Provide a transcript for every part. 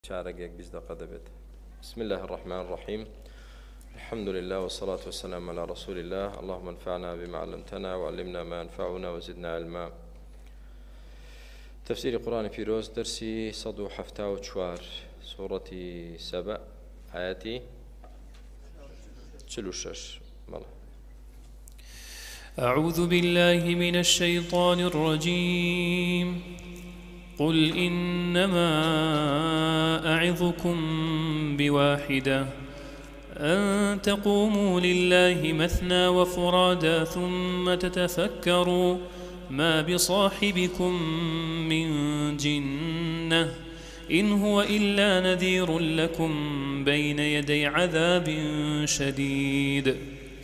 شارك بيزدق دبت. بسم الله الرحمن الرحيم. الحمد لله والصلاة والسلام على رسول الله. اللهم انفعنا بما علمتنا وعلمنا ما ينفعنا وزدنا علما. تفسير القرآن في روز درسي صدو حفتا وشوار سورة سبأ آياتي شلوشش مالا. أعوذ بالله من الشيطان الرجيم. قل إنما أعظكم بواحدة أن تقوموا لله مثنى وفرادا ثم تتفكروا ما بصاحبكم من جنة إن هو إلا نذير لكم بين يدي عذاب شديد.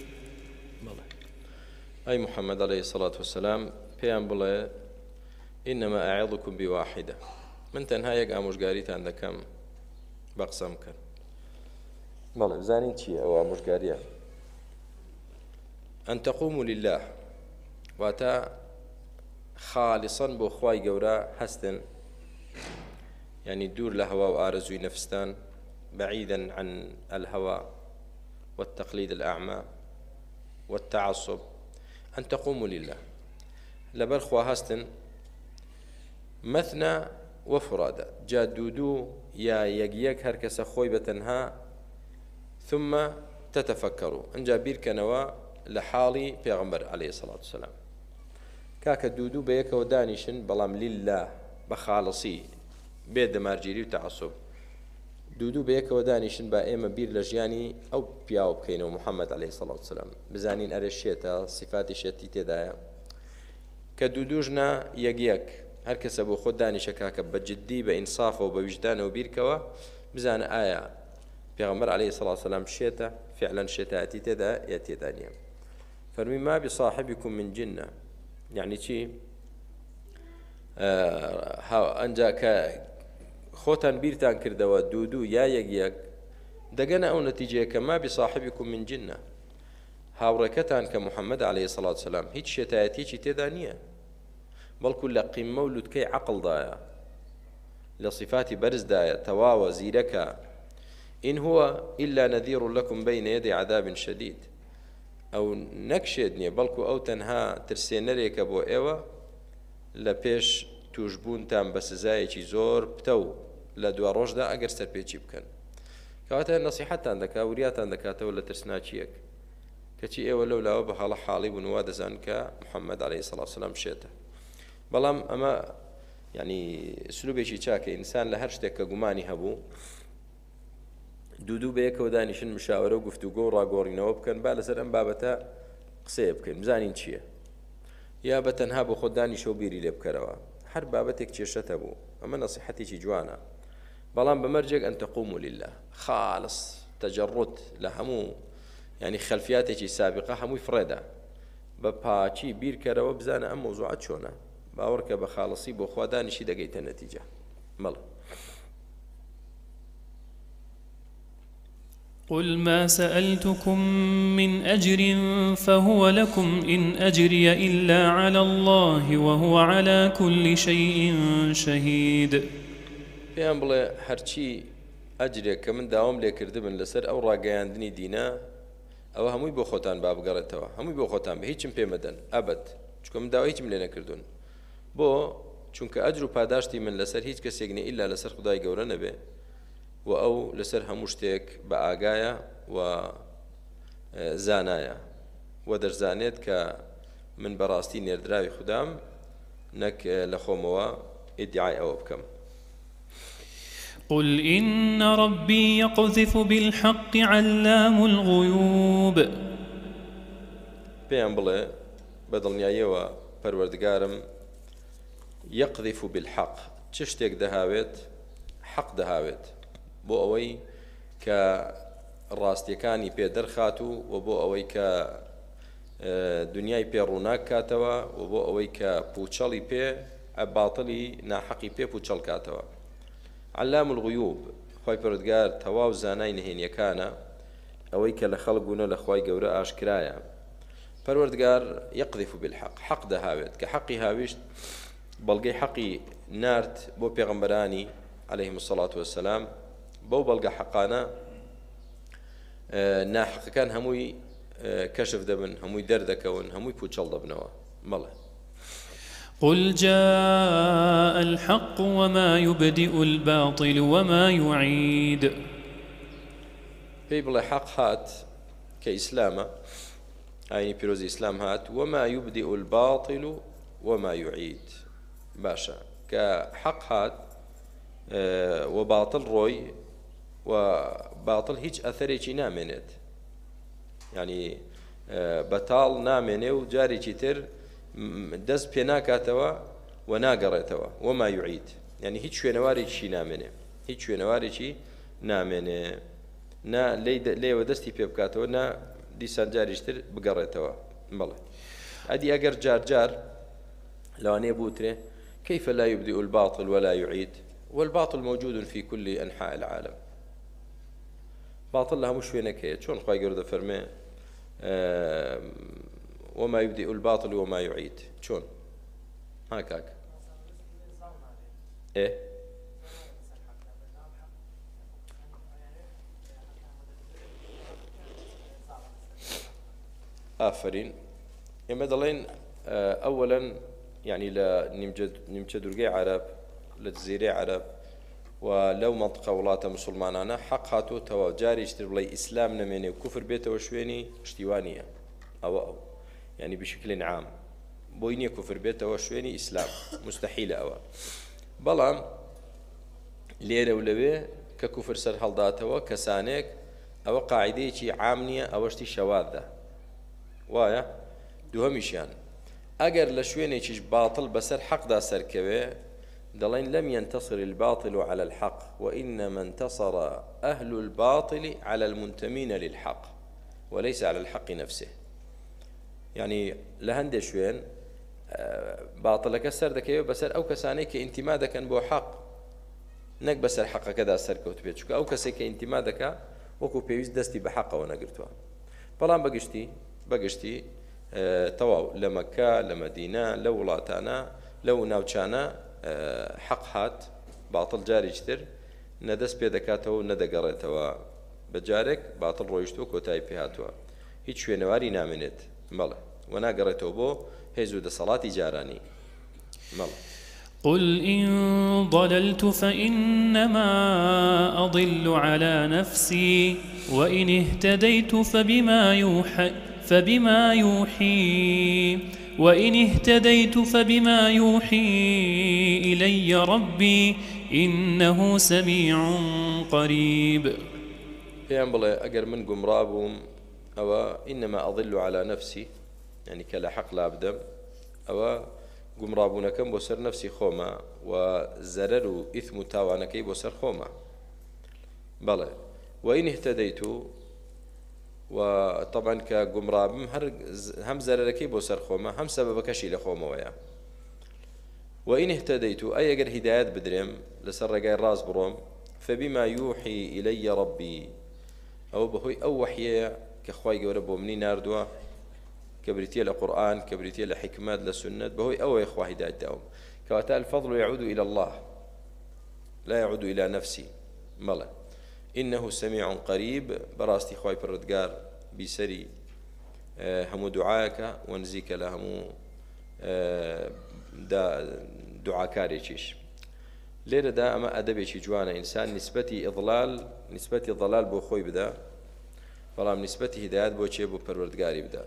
أي محمد عليه الصلاة والسلام بيان بلا إنما أعظكم بواحدة من تنهايك آموشگاریت عندكم بقسم كان بله زانين چي أو آموشگاريا أن تقوموا لله واتا خالصا بو خواي قورا حستن يعني دور لهوا وآرزوي نفستان بعيدا عن الهوى والتقليد الأعمى والتعصب. أن تقوموا لله لبر خوا هستن مثنى وفرادا جادودو يا يقيك هركس خوي بتنها ثم تتفكروا ان جابير كنوا لحالي پیغمبر عليه الصلاة والسلام كاك دودو بيك ودانيشن بلام لله بخالصي بيد مارجيري وتعصب دودو بيك ودانيشن با ايما بير لجياني او بياو بكينو محمد عليه الصلاة والسلام بزانين ارشيتا صفات شتي تدايا كدودوجنا يقيك هر کس بۆ خۆ دانیشەکە بە جددی بە ئینساف و بە وجدان و بیرکەوە بزانە ئایا پێغەمبەر عەلەیهی سەڵات وسەلام شێتە فعلا شێتایەتی تێدا یا تێدا نییە. فەرمی ما بصاحبكم من جنة یعنی چی؟ ئەنجا کە خۆتان بیرتان کردەوە دوو یا یەک دەگەنە ئەو نەتیجەیە کە ما بصاحبكم من جنة هاوڕێکەتان کە محەممەد عەلەیهی سەڵات وسەلام هیچ شێتایەتیەکی تێدا نییە بەڵکو لە قیممە و لوتکەی عەقڵدایە لە صفاتی بەرزدایە تەواوە زیرەکە إن هو إلا نذير لكم بين يدي عذاب شديد أو نەکشێت نییە بەڵکو ئەو تەنها ترسێنەرێکە بۆ ئێوە لە پێش توشبوونتان بە سزایەکی زۆر پتە و لە دوا ڕۆژدا ئەگەر سەرپێچی بکەن کەواتە نەسیحەتتان دەکات وریاتان دەکاتەوە لە ترسناچیەک کەچی ئێوە لەولاوە بە هەڵە حاڵی بوون وا دەزان کە محەممەد عەلەیهی سەڵات وسەلام شێتە. بەڵام ئەمە یعنی سلوبێکی چاکە ئینسان لە هەر شتێک کە گومانی هەبوو دوو بەیەکەوە دانیشن مشاورە و گفتوگۆ و ڕاگۆڕینەوە بکەن با لەسەر ئەم بابەتە قسەیە بکەین بزانین چییە یا بە تەنها بۆ خۆ دانیشە و بیری لێ بکەرەوە هەر بابەتێک کێشەت هەبوو ئەمە نەسیحەتێکی جوانە بەڵام بەمەرجێک ئەن تەقوموا لله خالص تەجەڕد لە هەموو یعنی خەلفیاتێکی سابقە هەمووی فڕێدا بە پاچی بیرکەرەوە بزانە ئەم مۆزوعات چۆنە باوەڕکە بە خاڵسی بۆ خوا دانیشی دەگەیتە نەتیجە. مەڵە قل ما سألتكم من أجر فهو لكم إن أجري إلا على الله وهو على كل شيء شهيد. پێیان بڵێ هەرچی ئەجرێک کە من داوام لێ کردبن لەسەر ئەو ڕاگەیاندنی دینە ئەوە هەمووی بۆ خۆتان با بگەڕێتەوە هەمووی بۆ خۆتان بە هیچم پێ مەدەن ئەبەت چونکە من داوای هیچم لێ نەکردوون بۆ چونکە ئەجر و پاداشتی من لەسەر هیچ کەسێک نە ئیلا لەسەر خودای گەورە نەبێ و ئەو لەسەر هەموو شتێک بە ئاگایە و زانایە و دەرزانێت کە من بەڕاستی نێردراوی خودام نەک لە خۆمەوە ئیدعای ئەوە بکەم. قل إن ربي يقذف بالحق علام الغيوب. پێیان بڵێ بەدڵنیاییەوە پەروەردگارم يقذف بالحق چ شتێک دەهاوێت حەق دەهاوێت بۆ ئەوەی کە ڕاستیەکانی پێ دەرخات و بۆ ئەوەی کە دنیای پێ ڕووناک کاتەوە و بۆ ئەوەی کە پوچەڵی پێ باتڵی ناحەقی پێ پوچەڵ کاتەوە. علام الغیوب خۆی پەروەردگار تەواو زانای نهێنیەکانە ئەوەی کە لە خەڵک بوونە لە خوای گەورە ئاشکرایە. پەروەردگار يقذف بالحق حەق دەهاوێت کە حەقی هاویشت بەڵگەی حەقی نارد بۆ پێغەمبەرانی عليهم الصلاة والسلام بو بلغ حقانا ناحق كان هموي كشف دبن هموي دردكون هموي بوچل دبنوا ماله قل جاء الحق وما يبدئ الباطل وما يعيد في بلا حق هات كإسلام أي بيروز إسلام هات وما يبدئ الباطل وما يعيد باشا كحق هات وباطل روي وباطل هيج أثري نامنت يعني بطال نامنه وجاري تر دز بيناكاتوا وناقرتوا وما يعيد يعني هيج شوينواري شي نامنه هيج شوينواري شي نامنه نا لي ودستي بيبكاتوا نا دیسان جاریشتر بگەڕێتەوە بەڵێ ئەدی ئەگەر جار لەوانەیە بوترێ كيف لا يبدئ الباطل ولا يعيد والباطل موجود في كل أنحاء العالم باطل لها مش وينك هي شلون خواي قرده فرمي وما يبدئ الباطل وما يعيد شلون هاك ايه آفرين يما دلين أولا يعني لنمجد درقي عرب لجزيرة عرب ولو منطقة ولاة مسلمانانا حق هاتو توا جاري يشتري بلاي إسلام نميني وكفر بيته وشويني اشتوانية أو يعني بشكل عام بويني كفر بيته وشويني إسلام مستحيل أو بلام ليرة ولوي ككفر سر هالداتوا كسانك أو قاعدة عامنية أو اشتي شواذة وایە دووهەمیشیان ئەگەر لە شوێنێکیش باطل بەسەر حەقدا سەرکەوێ دەڵێن لم ينتصر الباطل على الحق وإنما انتصر أهل الباطل على المنتمين للحق وليس على الحق نفسه يعني لهندێ شوێن باطلەکە سەر دەکەوێت بەسەر ئەو کەسانەی کە ئینتیما دەکەن بۆ حەق نەک بەسەر حەقەکەدا سەرکەوت بێت چونکە ئەو کەسێک کە ئینتیما دەکا وەکو پێویست دەستی بە حەقەوە نەگرتووە بەڵام بەگشتی تەواو لە مەکە لە مەدینە لە وڵاتانە لەو ناوچانە حەق هات باطل جاریشتر نەدەست پێ دەکاتەوە و نەدەگەڕێتەوە بەجارێک باطل ڕۆیشتووە کۆتایی پێ هاتووە هیچ شوێنەواری نامێنێت مەڵێ و ناگەڕێتەوە بۆ هێز و دەسەڵاتی جارانی مەڵێ قل إن ضللت فإنما أضل على نفسي وإن اهتديت فبما يوحي إلي ربي إنه سميع قريب پێیان بڵێ ئەگەر من گومڕا بووم ئەوە إنما أضل على نفسي يعني کە لە حەق لا بدەم ئەوە گومڕابوونەکەم بۆ سەر نەفسی خۆمە و زەرەر و ئیثم و تاوانەکەی بۆ سەر خۆمە بەڵێ وإن اهتديت وطبعا كجمرابم هم زرركي بو سر خوما هم سبب كشي لخوما ويا وإن اهتديت أي أجر هدايات بدرم لسر رجاي راس بروم فبما يوحي إلي ربي أو بهوي أو وحيا كخواي جوربو مني ناردوا كبريتي القرآن كبريتي الحكمات للسنة بهوي أو إخوة هدايتهم كواتا الفضل يعود إلى الله لا يعود إلى نفسي ملا إنه سميع قريب براستي خواي بردقار بسري همو دعاك ونزيك لهمو دعاكاري چيش ليرة دا أما أدبي چي جوانا إنسان نسبتي ضلال بو خوي بدا فلام نسبتي هدايات بو چي بو پروردگاري بدا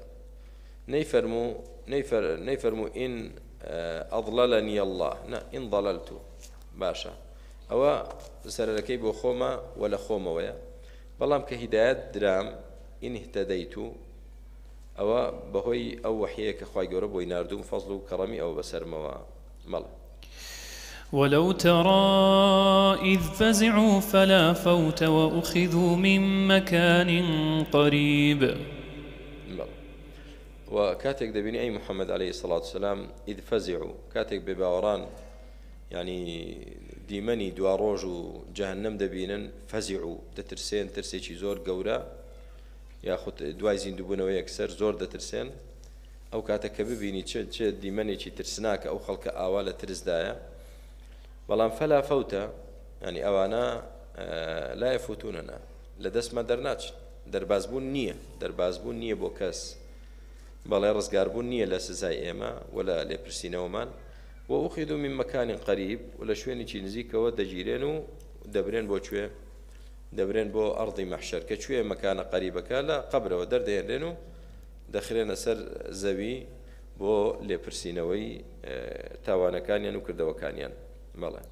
نيفرمو إن أضللني الله إن ضللت باشا أو سرركي بو خوما ولا خوما ويا بلام كهدايات درام إن اهتديت أو بهوي أو وحيك خواي قرب ويناردوم فضل كرمي أو بسر ملا ولو ترى إذ فزعوا فلا فوت وأخذوا من مكان قريب ملا وكاتك دبيني أي محمد عليه الصلاة والسلام إذ فزعوا كاتك بباوران يعني دیمەنی دوا ڕۆژ و جەهەنەم دەبینن فەزیع دەترسێن ترسێکی زۆر گەورە یاخود دوای زیندووبوونەوە یەکسەر زۆر دەترسێن ئەو کاتە کە ببینی چه دیمەنێکی ترسناکە ئەو خەڵکە ئاوا لە ترسدایە بەڵام فەلا فەوتە يعني أوانا لا يفوتوننا لدەست ما دەرناچ دەربازبوون نییە دەربازبوون نییە بۆ کەس بەڵێ ڕزگاربوون نییە لە سزای ئێمە ولا لێپرسینەوەمان وأخذوا من مكان قريب ولا شوێنێکی نزیکەوە دەگیرێن و دەبرێن بۆ کوێ دەبرێن بۆ ئەڕضی مەحشەر کە کوێ مەکانە قەریبەکە لە قەبرەوە دەردەهێنرێن و دەخرێنە سەر زەوی بۆ لێپرسینەوەی تاوانەکانیان و کردەوەکانیان بەڵێ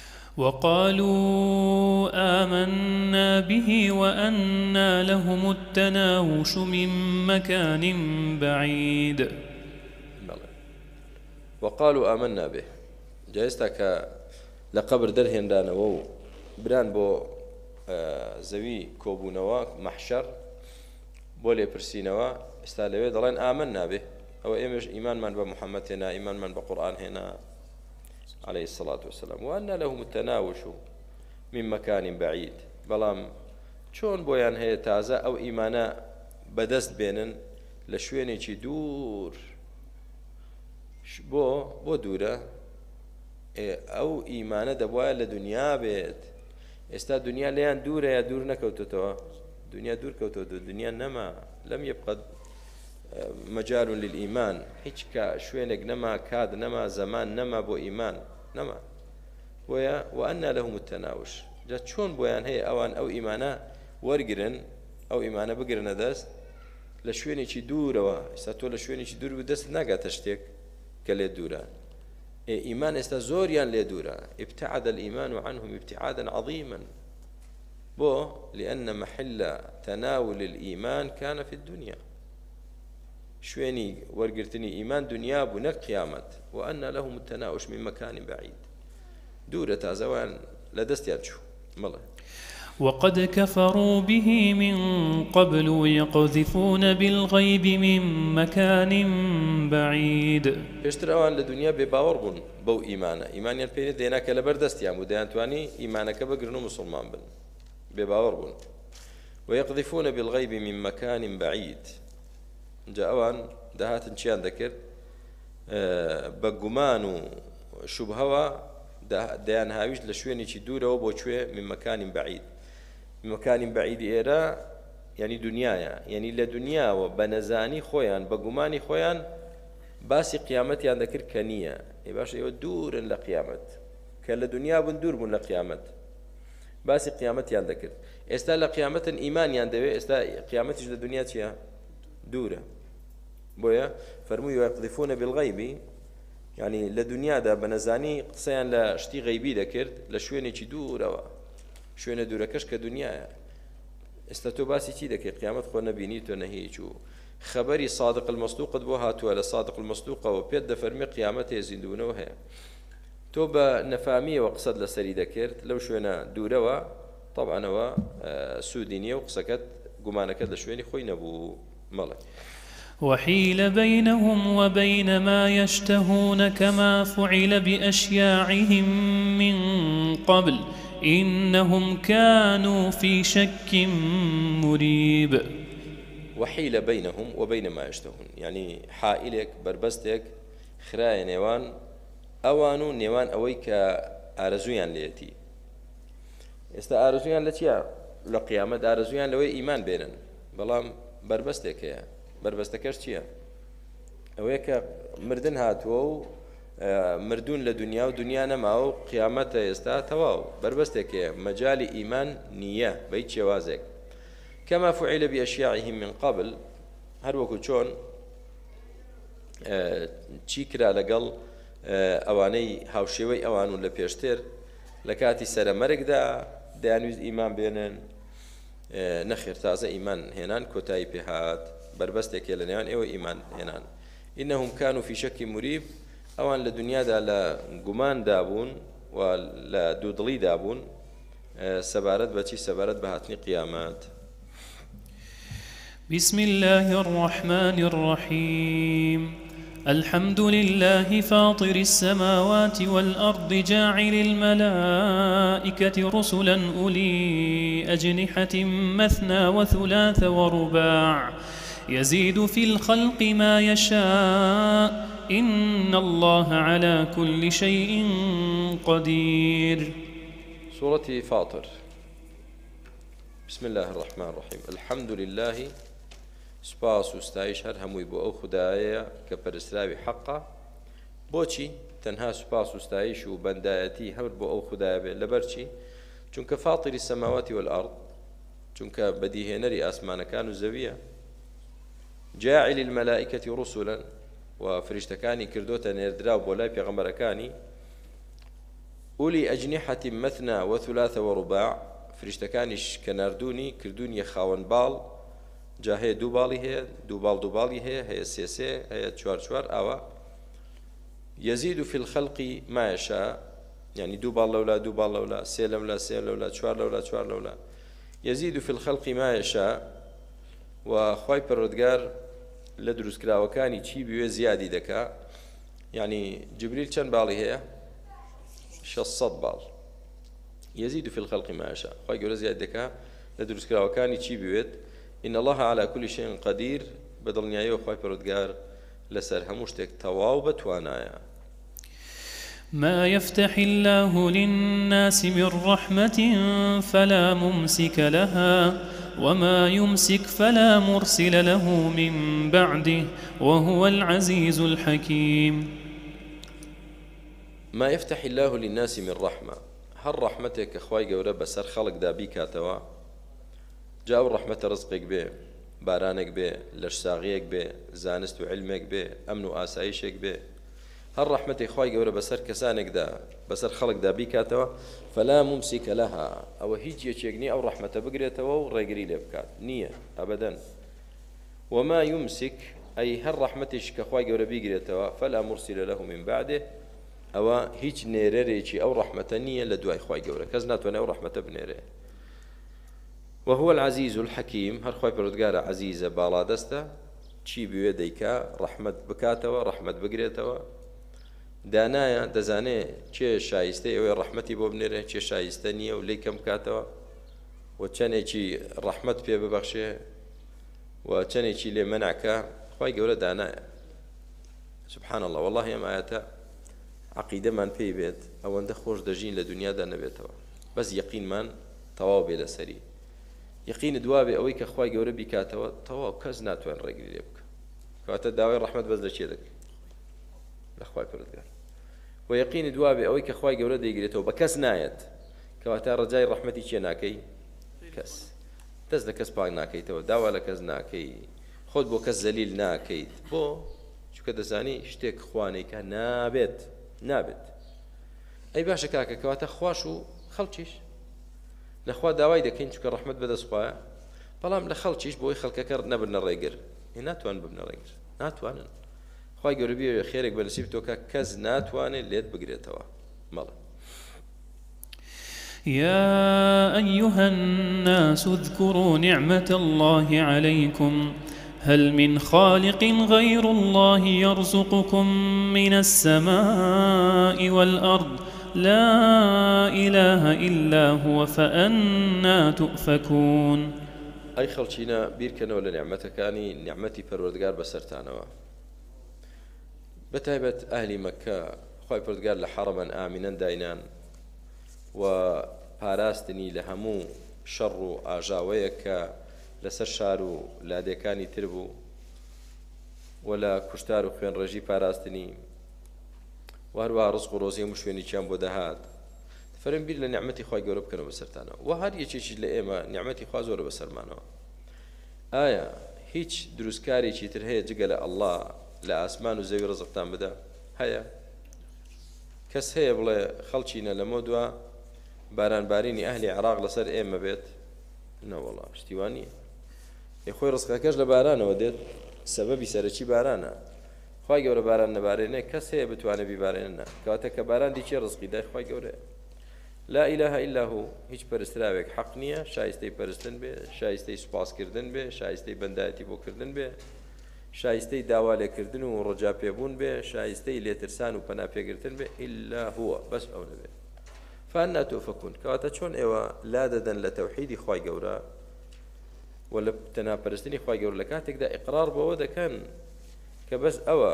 وقالوا آمنا به وأنى لهم التناوش من مكان بعيد وقالوا آمنا به جايستك لقبر درهن دانو بران بو زوي كوبونوا محشر بولي برسينوا استالوي دلين آمنا به أو إيمان من بمحمد هنا إيمان من بقرآن هنا عليه الصلاة والسلام وأن لهم التناوش من مكان بعيد بلام چۆن بۆیان هەیە تازە ئەو ئیمانە بەدەست بێنن لە شوێنێکی دوور بۆ دوورە ئەو ئیمانە دەبوایە لە دنیا بێت ئێستا دنیا لەیان دوورە یا دوور نەکەوتێتەوە دنیا دوور کەوتەوە دنیا نەما لەم یەبقە مجال للإيمان هیچ شوێنێک نەما کات نەما زەمان نەما بۆ ئیمان نەما وأن لهم التناوش جا چۆن بۆیان هەیە ئەوان ئەو ئیمانە وەرگرن ئەو ئیمانە بگرنە دەست لە شوێنێکی دوورەوە ئێستا تۆ لە شوێنێکی دوور و دەست ناگاتە شتێک کە لێ دوورە ئیمان ئێستا زۆریان لێ دوورە ابتعد الإيمان عنهم ابتعادا عظيما بۆ لأن محل تناول الإيمان كان في الدنيا شوێنی وەرگرتنی ئیمان دنیا بوو نەک قیامەت وأن لهم التناوش من مكان بعيد دوورە تازەوان لە دەستیان چوو مەڵێ وقد كفروا به من قبل يقذفون بالغيب من مكان بعيد پێشتر ئەوان لە دنیا بێباوەڕ بوون بەو ئیمانە ئیمانیان پێ دێناکە لەبەر دەستیان بوو دەیانتوانی ئیمانەکە بگرن و مسلمان بن بێباوەڕ بوون ويقذفون بالغيب من مكان بعيد جا ئەوان داهاتن چیان دەکرد بە گومان و شوبهەوە دەیان هاویشت لە شوێنێکی دوورەوە بۆ کوێ من مكان بعيد مكان بعيد ئێرە یعنی دنیایە یعنی لە دنیاوە بە نەزانی خۆیان بە گومانی خۆیان باسی قیامەتیان دەکرد کە نییە باش ئێوە دوورن لە قیامەت کە لە دنیا بوون دوور بوون لە قیامەت باسی قیامەتیان دەکرد ئێستا لە قیامەتن ئیمانیان دەوێت ئێستا قیامەتیش لە دنیا چییە دوورە بۆیە فەرمووی ويقذفون بالغيب يعني لە دنیادا بە نەزانی قسەیان لە شتی غەیبی دەکرد لە شوێنێکی دوورەوە شوێنە دوورەکەش کە دنیایە ئێستا تۆ باسی چی دەکەی قیامەت خۆ نەبینی تۆ نەهیچ و خەبەری صادق المەصدوقت بۆ هاتووە لە صادق المەصدوقەوە پێت دەفەرمی قیامەت هەیە زیندوونەوە هەیە تۆ بە نەفامیەوە قسەت لەسەری دەکرد لەو شوێنە دوورەوە طبعاًەوە سوودی نییە و قسەکەت گومانەکەت لە شوێنی خۆی نەبوو مەڵێ وحيل بينهم وبين ما يشتهون كما فعل بأشياعهم من قبل إنهم كانوا في شك مريب وحيل بينهم وبين ما يشتهون يعني حائلك بربستك خرايا نيوان أوانو نيوان أويك أرزويان ليتي استا أرزويان لتيا لقيامة أرزويان لوي إيمان بينن بلام بربستك يا بربەستەکەش چییە؟ ئەوەیە کە مردن هاتووە و مردون لە دنیا و دنیا نەما و قیامەتە ئێستا تەواو بربەستێکەیە مەجالی ئیمان نییە بە هیچ شێوازێک كما فعل بأشياعهم من قبل هەر وەکو چۆن چی کرا لەگەڵ ئەوانەی هاوشێوەی ئەوان و لە پێشتر لە کاتی سەرەمەرگدا دەیانویست ئیمان بێنن نەخێر تازە ئیمان هێنان کۆتایی پێهات بربەستێکێ لە نێوان ئێوە ئیمان هێنان إنهم كانوا في شك مريب ئەوان لە دنیادا لە گومان دابوون و لە دوودڵی دابوون سەبارەت بە چی سەبارەت بە هاتنی قیامەت بسم الله الرحمن الرحيم الحمد لله فاطر السماوات والأرض جاعل الملائكة رسلا أولي أجنحة مثنى وثلاث ورباع يزيد في الخلق ما يشاء إن الله على كل شيء قدير سورة فاطر. بسم الله الرحمن الرحيم. الحمد لله سپاس و ستایش هەر هەمووی بۆ ئەو خودایە کە پەرستراوی حەقە. بۆچی تەنها سوپاس و ستایش و بەندایەتی هەر بۆ ئەو خودایە بێت؟ لەبەرچی چونکە فاطری السەماواتی والأرض، چونکە بەدیهێنەری ئاسمانەکان و زەویە. جاعل المەلائکەتی ڕوسولا، و فریشتەکانی کردوتە نێردراو بۆ لای پێغەمبەرەکانی. ئولی ئەجنیحەتی مەثنا وثلاث ورباع، فریشتەکانیش کە ناردوونی کردوونیە خاوەن باڵ، جا هەیە دوو باڵی هەیە، دوو باڵی هەیە، هەیە سێ، هەیە چوار ئاوا. يزيد في الخلق ما يشاء، يعني دوو باڵ لەولا، دوو باڵ لەولا، سێ لەولا، سێ لەولا، چوار لەولا. يزيد في الخلق ما يشاء، و خوای پەروەردگار لە دروستکراوەکانی چی بوێ زیادی دەکا. يعني جبريل چەند باڵی هەیە؟ 600 باڵ. يزيد في الخلق ما يشاء، خوای گەورە زیاد دەکا لە دروستکراوەکانی چی بوێت. إن الله على كل شيء قدير، بەدڵنیاییەوە خوای پەروەردگار لەسەر هەموو شتێک تەواو بەتوانایە. ما يفتح الله للناس من رحمة فلا ممسك لها وما يمسك فلا مرسل له من بعده وهو العزيز الحكيم. ما يفتح الله للناس من رحمة، هر رحمتك أخواي قورة بسر خلق دابي كاتوا، جاو رحمة رزقك به، بارانك به، لشساغيك به، زانست وعلمك به، أمن وآسايشك به. هر رحمة إخواي قورة بسر كسانك دا، بسر خلق دابي كاتوا، فلا ممسك لها، أو هيجي يشيقني أو رحمة بقريتوا ورقري لبكات نية أبدا. وما يمسك أي هر رحمتش كأخواي قورة بقريتوا فلا مرسل له من بعده، أو هيج نيريريشي أو رحمة نية لدواء إخواي قورة كزناتنا أو رحمة بنيري. وهو العزيز الحكيم، هر خوای پەروەردگارە عزیزە باڵا دەستە، چی بوێ دەیکا ڕەحمەت بکاتەوە، ڕەحمەت بگرێتەوە. دانایە دەزانێ چێ شایستەی ئەوەی ڕەحمەتی بۆ بنێرێ، چێ شایستە نییە و لێی کەم بکاتەوە، و چەندێکی ڕەحمەت پێ ببەخشێ و چەندێکی لێ مەنعکە. خوای گەورە دانایە. سبحان الله. والله ئەم ئاەتە عەقیدەمان پێی بێت ئەوەندە خۆش دەژین لە دنیادا نەبێتەوە، بەس یەقینمان تەواو بێ لەسەری. یەقین دوابێ ئەوەی کە خوای گەورە بیکاتەوە تەواو کەس ناتوان ڕێگری لێ بکە. کەواتە داوای ڕەحمەت بەس لە چێ دەکەی؟ لە خوای پەروەردگار. و یەقین دوابێ ئەوەی کە خوای گەورە دەیگرێتەوە بە کەس نایەت، کەواتە ڕەجای ڕەحمەتی چێ ناکەی؟ کەس. دەست لە کەس پاک ناکەیتەوە، داوا لە کەس ناکەی، خۆت بۆ کەس زەلیل ناکەیت. بۆ؟ چونکە دەزانی شتێک خوانەیکە نابێت. ئەی باشە کاکە، کەواتە خوش و خەڵکیش لەخوا داوای دەکەین چونکە ڕەحمەت بەدەستخوایە، بەڵام لە خەڵکیش بۆی خەڵکەکە نەبنە ڕێگر. ناتوان ببنە ڕێگر، ناتوانن. خوای گەورە بێ خێرێک بەنسیب تۆکە کەس ناتوانێت لێت بگرێتەوە. مەڵێ. يا أيها الناس اذكروا نعمة الله عليكم هل من خالق غير الله يرزقكم من السماء والأرض لا إله إلا هو فأنا تؤفكون. أي خلچينا بيركنوا لنعمتكاني نعمتي پروردگار بسرتانوا. بتایبەت ئەهلی مەکە خوای پەروەردگار لە حەرەمەن ئامینەن داینان و پاراستنی لە هەموو شەڕ و ئاژاوەیە کە لەسەر شار و لادێکانی تر بوو، و لە کوشتار و خوێنڕێژی پاراستنی، و هەروەها ڕزق و ڕۆزی هەموو شوێنێکیان بۆ دەهات. فەرم بیر لە نیعمەتی خوای گەورە بکەنەوە بەسەرتانەوە. و هەر یەکێکیش لە ئێمە نیعمەتی خوا زۆرە بەسەرمانەوە. ئایا هیچ دروستکارێکی تر هەیە جگە لە ئەڵڵا لە ئاسمان و زەوی ڕزقتان بدە؟ هەیە؟ کەس هەیە بڵێ خەڵچینە لەمە دووە بارانبارینی ئەهلی عێراق لەسەر ئێمە بێت؟ نەوەڵا، شتیوان نییە. خۆی ڕزقەکەش لە بارانەوە دێت، سەبەبی سەرەکی بارانە. خوای گەورە باران نەبارێنێ کەس هەیە بتوانێت بیبارێنە، کەواتە کە باران دیچێ ڕزقی دای خوای گەورەیە. لا إله إلا هو، هیچ پەرستراوێک حەق نییە شایستەی پەرستن بێ، شایستەی سوپاسکردن بێ، شایستەی بەندایەتی بۆکردن بێ، شایستەی داوا لێکردن و ڕەجا پێبوون بێ، شایستەی لێترسان و پەناپێگرتن بێ. إلا هو، بەس ئەو نەبێ. فأنا تؤفكون، کەواتە چۆن ئێوە لا دەدەن لە تەوحیدی خوای گەورە و لە تەناپەرستنی خوای گەورە لە کاتێکدا ئیقرار بەوە دەکەن کە بەس ئەوە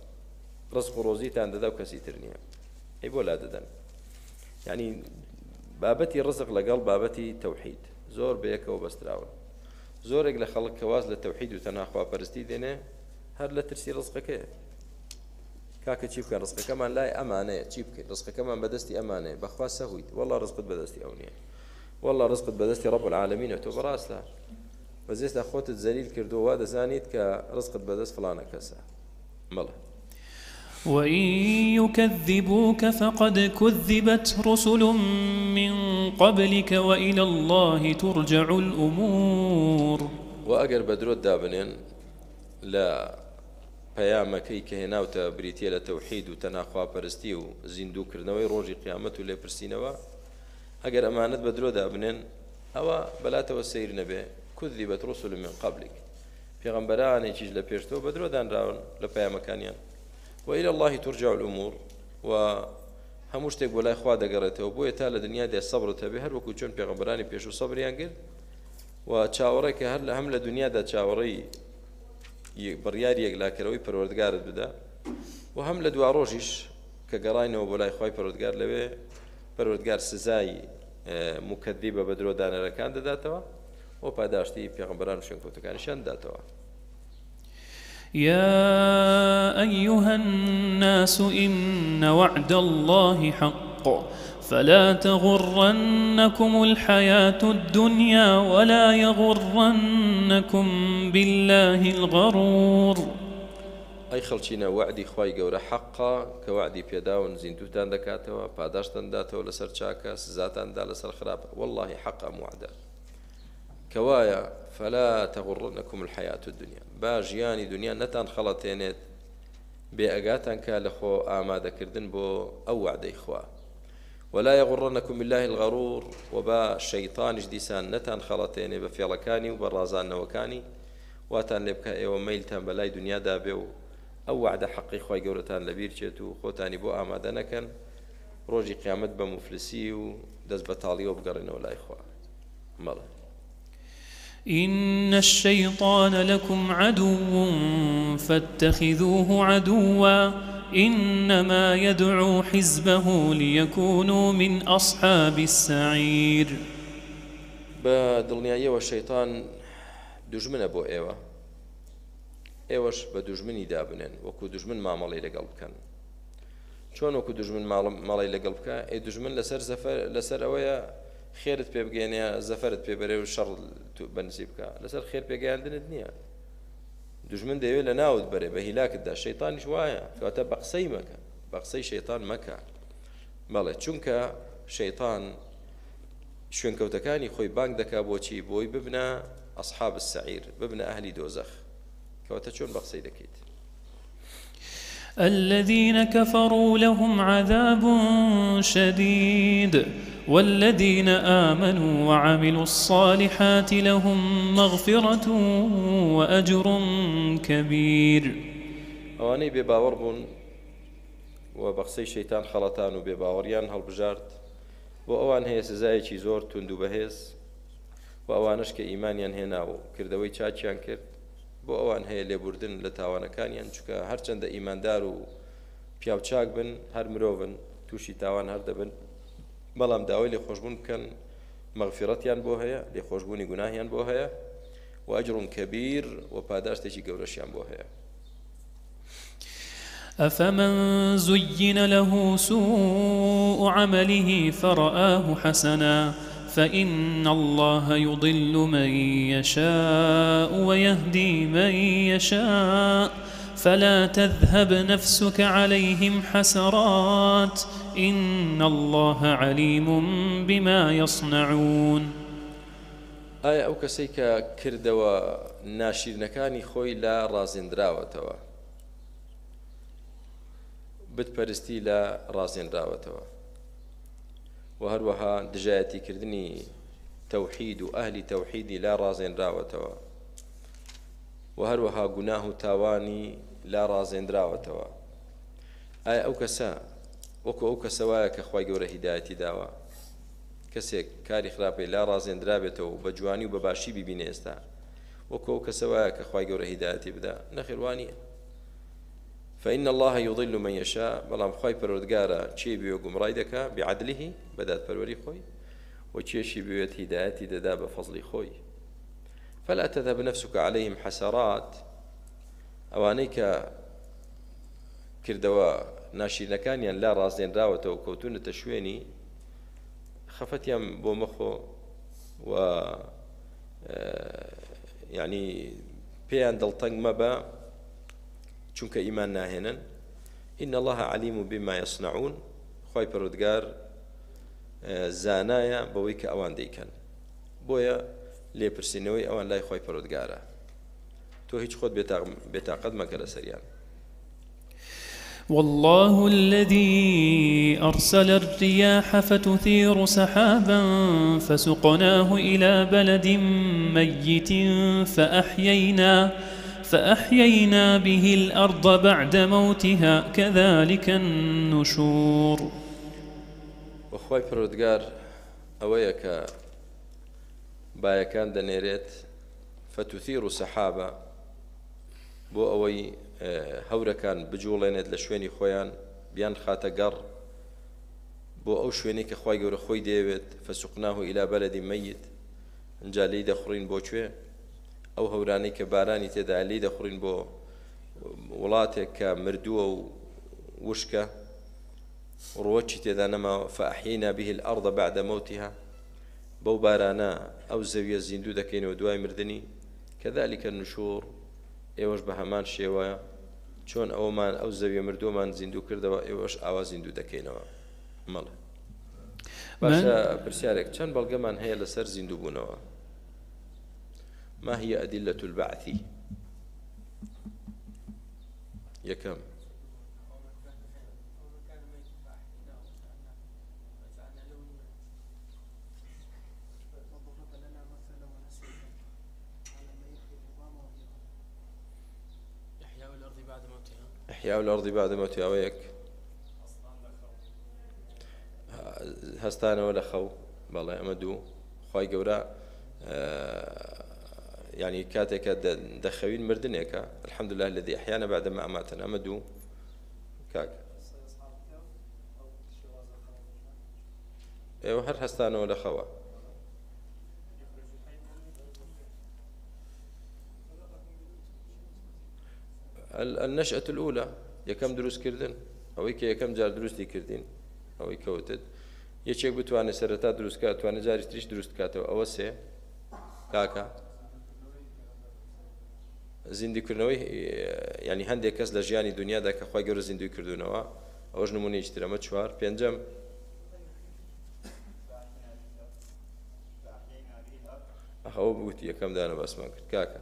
ڕزق و ڕۆزیتان دەدا و کەسی تر نییە. ئەی بۆ لا دەدەن؟ یعنی بابەتی ڕزق لەگەڵ بابەتی تەوحید زۆر بەیەکەوە بەستراون زۆرێک لە خەڵک کەواز لە تەوحید و تەنها خواپەرستی دێنێ هەر لە ترسی ڕزقەکەیە کاکە چی بکەن ڕزقەکەمان لای ئەمانەیە چی بکەین ڕزقەکەمان بەدەستی ئەمانەیە بەخوا سەهویت وەڵا ڕزقت بەدەستی ئەو نییە وەڵا ڕزقت بەدەستی ڕەب العالەمینە تۆ بەڕاستە بەزێستا خۆتت زەلیل کردووە وا دەزانیت کە ڕزقت بەدەست فڵانە کەسە مەڵێ وإن يكذبوك فقد كذبت رسل من قبلك وإلى الله ترجع الأمور وأجر بدرود دابنين لا پەیامەکەی کە هێناوتە بریتە لە تەوحید و تەنها خواپەرستی و زیندووکردنەوەی ڕۆژی قیامەت و لێپرسینەوە ئەگەر ئەمانەت بە درۆ دابنێن ئەوە بەلاتەوە سەیر نەبێ كذبت رسل من قبلك پێغەمبەرانێکیش لە پێشتەوە بە درۆ دانراون لە پەیامەکانیان وإلى الله ترجع الأمور وهموو شتێک بۆ لای خوا دەگەڕێتەوە بۆیە تا لە دنیادا سەبرت هەبێ هەر وەکو چۆن پێغەمبەرانی پێش و سەبریان کرد و چاوەڕێکە هەر هەم لە دنیادا چاوەڕێی بڕیاری یەکلاکەرەوەی پەروەردگارت بدە و هەم لە دوا ڕۆژیش کە گەڕاینەوە بۆ لای خوای پەروەردگار لەوێ پەروەردگار سزای مکەذیبە بە درۆدانەرەکان دەداتەوە و پاداشتی پێغەمبەران و شوێنکەوتەکانیشان دەداتەوە. يا أيها الناس إن وعد الله حق فلا تغرنكم الحياة الدنيا ولا يغرنكم بالله الغرور أي خلچينا وعدي خواي گەورە حقا كوعدي پێداون زیندوتان دەکاتەوە پاداشتان داتەوە لەسەر چاکە سزاتان دا لەسەر خراپ والله حقا موعدة كوايا فلا تغرنكم الحياة الدنيا با ژیانی دنیا نەتان خەڵەتێنێت بێ ئەگاتان کا لەخۆ ئامادەکردن بۆ ئەو وعدەی خوا ولا يغرنكم بالله الغرور وبا شيطانش ديسان نتان خلطيني بفعلكاني وبرازانوكاني واتان لبكا ايوه ميلتان بلاي دنيا دابيو او وعد حقي خوي قولتان لبيرچێتو خوتاني بو آماده نكن روجي قيامت بمفلسي و دز بطالي وبقرن ولا إخوة مالا إن الشيطان لكم عدو فاتخذوه عدوا إنما يدعو حزبه ليكونوا من أصحاب السعير بدڵنیاییەوە الشيطان دژمنە بۆ ئێوە ئێوەش بە دژمنی دابنێن وەکو دژمن مامەڵی لەگەڵ بکەن چۆن وەکو دژمن ماڵی لەگەڵ بکە ئەی دژمن لەسەر ئەوەیە خێرت پێ بگەێنێ زەفەرت پێ بەرێ و شەڕ بەنسی بکە لەسەر خێر پێگەیاندنت نییە دژمن دەوێت لە ناوت بەرێ بە هیلاکتدا شەیطانیش وایە کەواتە بە قسەی مەکە بە قسەی شەیطان مەکە بەڵێ چونکە شەیطان شوێنکەوتەکانی خۆی بانگ دەکا بۆچی بۆی ببنە ئەصحاب السعیر ببنە ئەهلی دۆزەخ کەواتە چۆن بە قسەی دەکەیت الذين كفروا لهم عذاب شديد والذين آمنوا وعملوا الصالحات لهم مغفرة وأجر كبير ئەوانەی بێباوەڕ بوون و بە قسەی شەیتان خەڵەتان و بێباوەڕیان هەڵبژارد بۆ ئەوان هەیە سزایەکی زۆر توند و بەهێز و ئەوانش کە ئیمانیان هێنا و کردەوەی چاچیان کرد بۆ ئەوان هەیە لێبوردن لە تاوانەکانیان چونکە هەرچەندە ئیماندار و پیاوچاک بن هەر مرۆڤن تووشی تاوان هەر دەبن بەڵام داوای لێخۆشبوون بکەن مەغفیرەتیان بۆ هەیە لێخۆشبوونی گوناهیان بۆ هەیە و ئەجر کەبیر و پاداشتێکی گەورەشیان بۆ هەیە أفمن زين له سوء عمله فرآه حسنا فإن الله يضل من يشاء ويهدي من يشاء فلا تذهب نفسك عليهم حسرات إن الله عليم بما يصنعون ئایا ئەو کەسەی کە کردەوە ناشیرنەکانی خۆی لا ڕازێنراوەتەوە بتپەرستی لا ڕازێنراوەتەوە و هەروەها دژایەتیکردنی تەوحید و ئەهلی تەوحیدی لا ڕازێنراوەتەوە و هەروەها گوناه و تاوانی لا ڕازێنراوەتەوە ئایا ئەو کەسە وەکو ئەو کەسە وایە کە خوای گەورە هیدایەتی داوە کەسێک کاری خراپەی لا ڕازێنرابێتەوە و بە جوانی و بە باشی ببینێ ئێستا وەکو ئەو کەسە وایە کە خوای گەورە هیدایەتی بدا نەخێر وانییە فإن الله يضل من يشاء بلام خوي پروردگارا چی بیو گمڕای دەکا بعدله بدات پروری خوی وكيشي بيوت هدايتي ددا بفضل خوي فلا تذهب نفسك عليهم حسرات أوانيك كردوا ناشرینەکانیان لا ڕازێنراوەتەوە و کەوتونەتە شوێنی خەفەتیان بۆ مەخۆ و یعنی پێیان دڵتەنگ مەبە چونکە ئیمان ناهێنن إن الله عليم بما يصنعون خوای پەروەردگار زانایە بەوەی کە ئەوان دەیکەن بۆیە لێپرسینەوەی ئەوان لای خوای پەروەردگارە تۆ هیچ خۆت بێتاقەت مەکە لەسەریان والله الذي أرسل الرياح فتثير سحابا فسقناه إلى بلد ميت فأحيينا به الأرض بعد موتها كذلك النشور وخواي پەروەردگار ئەوەیە کە بایەکان دەنێرێت فتثير سحابا بۆ ئەوەی هەورەکان بجوڵێنێت لە شوێنی خۆیان بیان خاتە گەڕ بۆ ئەو شوێنی کە خوای گەورە خۆی دەیەوێت فسقناه إلى بلد ميت ئەنجا لێی دەخڕین بۆ کوێ ئەو هەورانەی کە بارانی تێدا لێی دەخڕین بۆ وڵاتێک کە مردووە و وشکە ڕۆچی تێدا نەماوە فأحيينا به الأرض بعد موتها بەو بارانە ئەو زەویە زیندوو دەکەینەوە دوای مردنی كذلك النشور ئێوەش بە هەمان شێوەیە چۆن ئەومان ئەو زەویە مردووەمان زیندوو کردەوە ئێوەش ئاوا زیندوو دەکەینەوە مەڵێ باشە پرسیارێک چەند بەڵگەمان هەیە لەسەر زیندوو بوونەوە ما هي أدلة البعث یەکەم إحياء الأرض بعد موتها ويك هستانە ولا خەو بەڵێ ئەمە دوو خوای گەورە يعني كاتێکە دەخەوین مردنێکە الحمد لله الذي أحيانا بعد ما أماتنا ئەمە دوو کاک ئێوە هەر هەستانەوە لە خەوە النشأة الأولى يكم دروس كردن أو يكم جار دروس دي كردين أو يكوتد يشيك بتواني سرتا دروس كات تواني جاري تريش دروس كاتو أو سي كاكا زندي كرنوي يعني هندي كاس لجياني دنيا دا كخواي جور زندي كردونوا أوج نموني اشترى متشوار بينجم أخو بوتي يكم دانا بس ما كاكا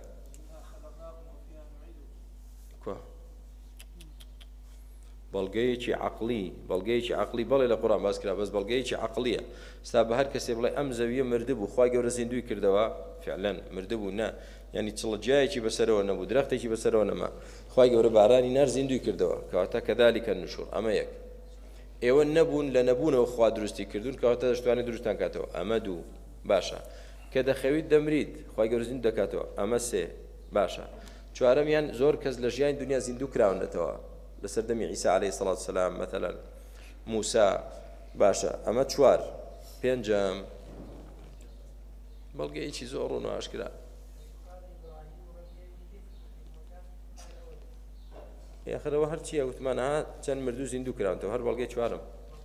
بەڵگەیەکی عقلی بەڵێ لە قورآن باس کرا بەس بەڵگەیەکی عقلیە ستا بە هەر کەسێ بڵێ ئەم زەویە مردبوو خوای گەورە زیندوی کردەوە فعلا مردبوو نا یعنی چڵەجیایەکی بەسەرەوە نەبوو درەختێکی بەسەرەوە نەما خوای گەورە بارانی نار زیندوی کردەوە کەواتە كذلك النشور ئەمە یەک ئێوە نەبوون لە نەبوونەوە خوا دروستی کردوون کەواتە دەشتوانێت دروستان کاتەوە ئەمە دوو باشە کە دەخەویت دەمریت خوای گەورە زیندوو دەکاتەوە ئەمە سێ باشە چوارەمیان زۆر کەس لە ژیانی دنیا زیندوو کراونەتەوە لسردمي عيسى عليه الصلاة والسلام مثلا موسى باشا أما چوار پێنجەم بەڵگەیەکی زۆر ڕوون و ئاشکرا یاخرەوە هەرچیە وتمانە چەند مردوو زیندوو کراونەوە هەر بەڵگەی چوارم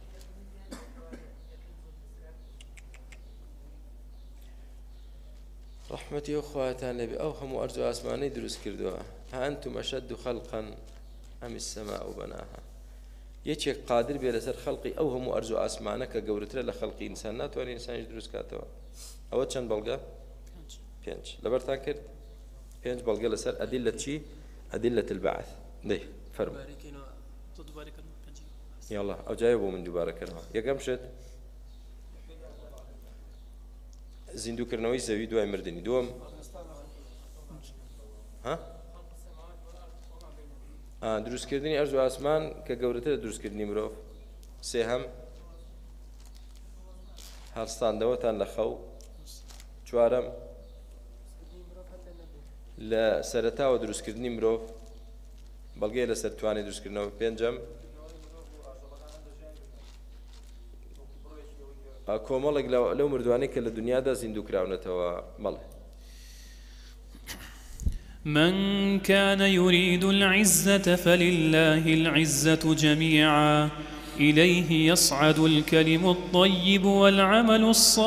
رحمەتی ئەو خواتان لێبێ ئەو هەموو ئەرز و ئاسمانەی دروست کردووە ها أنتم أشد خلقا أم السماء بناها يشيك قادر بي لسر خلقي أو هم أرزو آسمانك قورتر لخلقي إنسان ناتواني إنسان يدرس كاتوا أول چند بلغة بينج لبرتان كرد بينج بلغة لسر أدلة شي أدلة البعث ده فرم يلا أو جايبوا من دوباره كرها يقام شد زندو كرنوي زوي دواي مردني دوم ها دروستکردنی ئەرز و ئاسمان کە گەورەترە دروستکردنی مرۆڤ سێهەم هەڵستاندەوەتان لە خەو چوارەم لە سەرەتاوە دروستکردنی مرۆڤ بەڵگەیە لەسەر توانای دروستکردنەوە پێنجەم کۆمەڵێک لەو مردوانەی کە لە دنیادا زیندوو کراونەتەوە مەڵێ. من كان يريد العزة فلله العزة جميعا إليه يصعد الكلم الطيب والعمل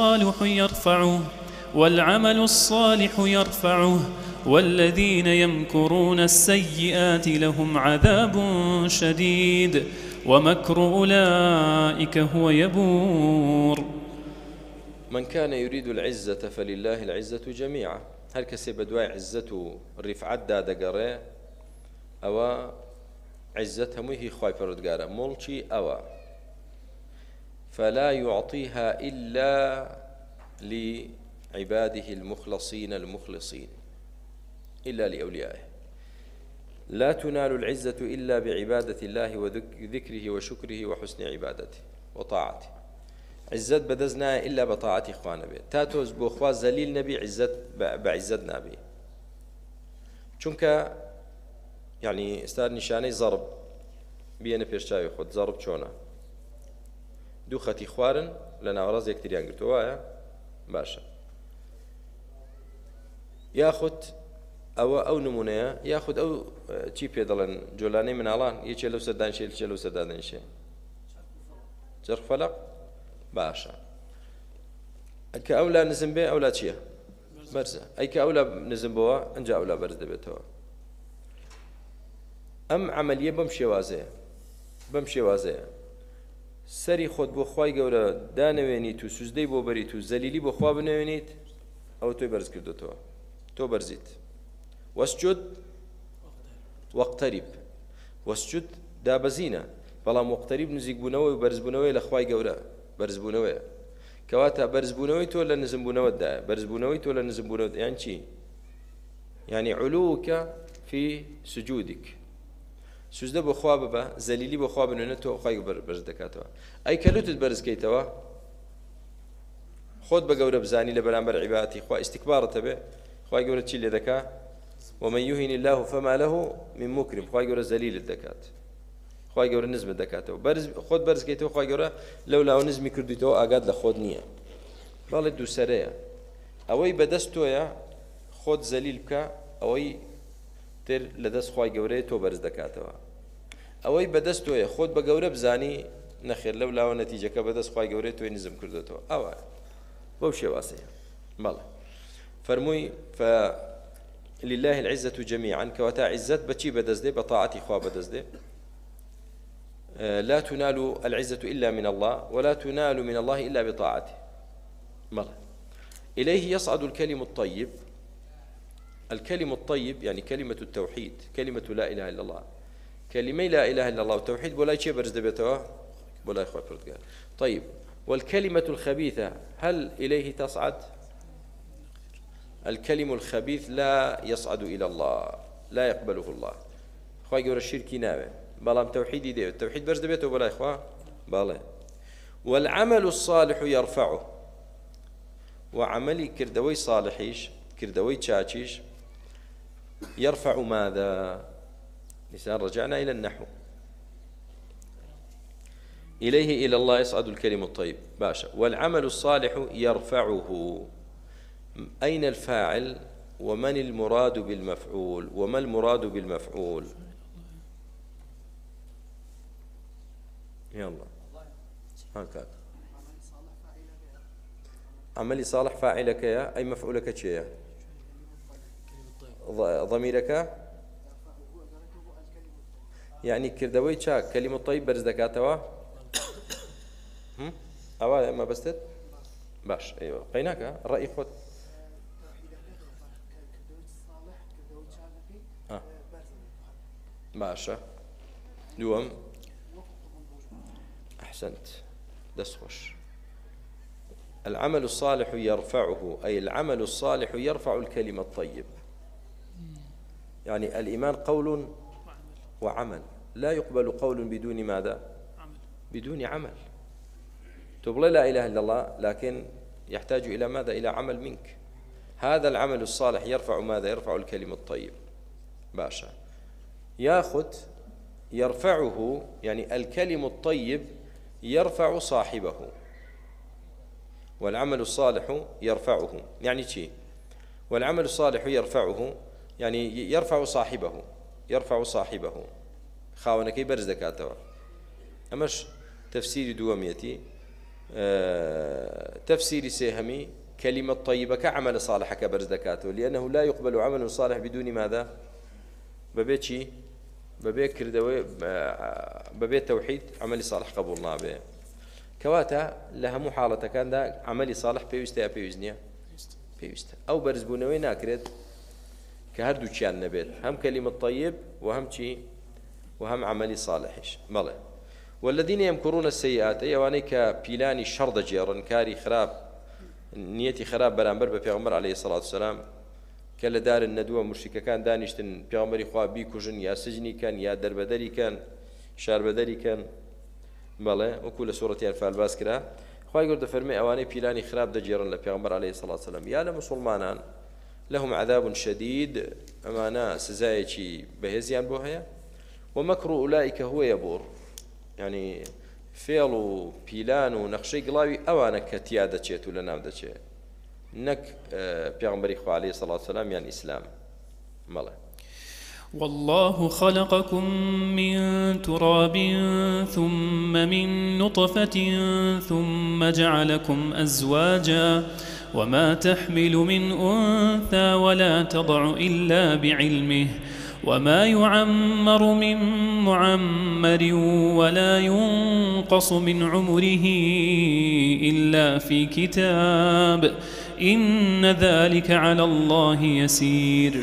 الصالح يرفعه والذين يمكرون السيئات لهم عذاب شديد ومكر أولئك هو يبور. من كان يريد العزة فلله العزة جميعا. هر کەسێ بەدوای عزت و ڕیفعەتدا دەگەڕێ ئەوە عزت هەمووی هی خوای پەروەردگارە، مڵکی ئەوە. فلا يعطيها إلا لعباده المخلصين المخلصين إلا لأوليائه. لا تنال العزة إلا بعبادة الله وذكره وشكره وحسن عبادته وطاعته. عزت بدزنا إلا بطاعة إخوانا بي تاتوز بوخوا زليل نبي عزت بعزت نبي چونك يعني استار نشاني ضرب بينا بيشتاوي خود ضرب چونا دو خطي خوارن لنا وراز يكتريان قلتوا وايا باشا ياخد او نمونيا ياخد او چي بيدلن جولاني من الان يچه لو سدان شي يچه لو سدان شي جرخ فلق باشا كأولى نزم به أولى شيء برزة أي كأولى نزم بوا أنجا أولى برز دبتوا أم عملية بمشي وازية سري خود بو خواي جورا دانوينيت و سجدي بو بريت و زليلي بو خوا بنوينيت أو توي برز كردو تو برزيت واسجد واقترب واسجد دابزينة بلا مقترب نزيق بنوي وبرز بنوي لخواي جورا برزبونەوەیە کەواتە بەرزبوونەوەی تۆ لە نزمبوونەوەتدایە بەرزبوونەوەی تۆ لە نزمبوونەوەت یان چی؟ یعنی علووکە فی سجودك سوزدە بۆ خوا ببە زەلیلی بۆ خوا بنوێنێت تۆ خوای بەرز دەکاتەوە ئەی کەلوتت بەرزکەیتەوە خۆت بە گەورە بزانی لە بەرامبەر عیبادەتی خوا ئیستیکبارت هەبێ خوای گەورە چی لێ دەکا ومن يهن الله فما له من مكرم خوای گەورە زەلیلت دەکات خوای گەورە نزمت دەکاتەوە خۆت بەرزکەیتەوە خوای گەورە لەولاوە نزمی کردویتەوە ئاگات لە خۆت نییە بەڵێ دووسەرەیە ئەوەی بەدەست تۆیە خۆت زەلیل بکە ئەوەی تر لەدەست خوای گەورەیە تۆ بەرز دەکاتەوە ئەوەی بەدەست تۆیە خۆت بە گەورە بزانی نەخێر لەولاوە نەتیجەکە بەدەست خوای گەورەیە تۆی نزم کردوێتەوە ئەوە بەو شێوازەیە بەڵێ فەرمووی لله العزة جميعا كواتا عزت بچی بەدەست دێ بە تاعەتی خوا بەدەست دێ لا تنال العزة إلا من الله ولا تنال من الله إلا بطاعته مرة إليه يصعد الكلم الطيب الكلم الطيب يعني كلمة التوحيد كلمة لا إله إلا الله كلمة لا إله إلا الله والتوحيد ولا شيء برز دبيتوا ولا إخوة قال طيب والكلمة الخبيثة هل إليه تصعد الكلم الخبيث لا يصعد إلى الله لا يقبله الله إخوة يقول الشرك نابه بلام توحيدي دي التوحيد برز دبيته ولا إخوة بالله والعمل الصالح يرفعه وعملي كردوي صالحيش كردوي تشاتشيش يرفع ماذا لسان رجعنا إلى النحو إليه إلى الله يصعد الكلم الطيب باشا والعمل الصالح يرفعه أين الفاعل ومن المراد بالمفعول وما المراد بالمفعول يلا هكذا عملي صالح فاعلك يا أي مفعولك شيء ضميرك يعني كردوي شاك كلمة طيب برز دكاتوا أوا ما بستت باش أيوة قيناك الرأي خد باشا دوم أحسنت دسخش العمل الصالح يرفعه أي العمل الصالح يرفع الكلمة الطيب يعني الإيمان قول وعمل لا يقبل قول بدون ماذا بدون عمل تقول لا إله إلا الله لكن يحتاج إلى ماذا إلى عمل منك هذا العمل الصالح يرفع ماذا يرفع الكلمة الطيب باشا ياخذ يرفعه يعني الكلم الطيب يرفع صاحبه والعمل الصالح يرفعه. يعني شيء والعمل الصالح يرفعه، يعني يرفع صاحبه خاونكي برز دكاتوا. أمش تفسير دواميتي. تفسير سيهمي كلمة طيبة كعمل صالح كبرز دكاتوا، لأنه لا يقبل عمل صالح بدون ماذا؟ ببيت شيء، ببيت كردوي، ببيت توحيد، عمل صالح قبولنا به. كواتا لها محالة كان دا عمل صالح بيوستا بيوزنيا بيوستا أو برز بونوي ناكرد كهردو تشان نبيت، هم كلمة طيب وهم شيء وهم عمل صالحش ماله. والذين يمكرون السيئات يواني كبيلاني شرد جيران كاري خراب نيتي خراب برامبر ببيغمبر عليه الصلاة والسلام كلا دار الندوة مشركة كان دانشتن بيغمبري خواه بيكوجن يا سجني كان يا دربدري كان شاربدري كان ماله. وكل سورة الأنفال باسكرا خواه يقول فرمي أواني بيلاني خراب دجيران لبيغمبر عليه الصلاة والسلام يا لمسلمانان لهم عذاب شديد أمانا سزايتي بهزيان بوهيا ومكر أولئك هو يبور. يعني فعل بيلان ونقشي قلاوي أوانا كتيادة شيت ولا نام دشي نك بيغمبري خو عليه الصلاة والسلام يعني إسلام ماله. والله خلقكم من تراب ثم من نطفة ثم جعلكم أزواجا وما تحمل من أنثى ولا تضع إلا بعلمه وما يعمر من معمر ولا ينقص من عمره إلا في كتاب إن ذلك على الله يسير.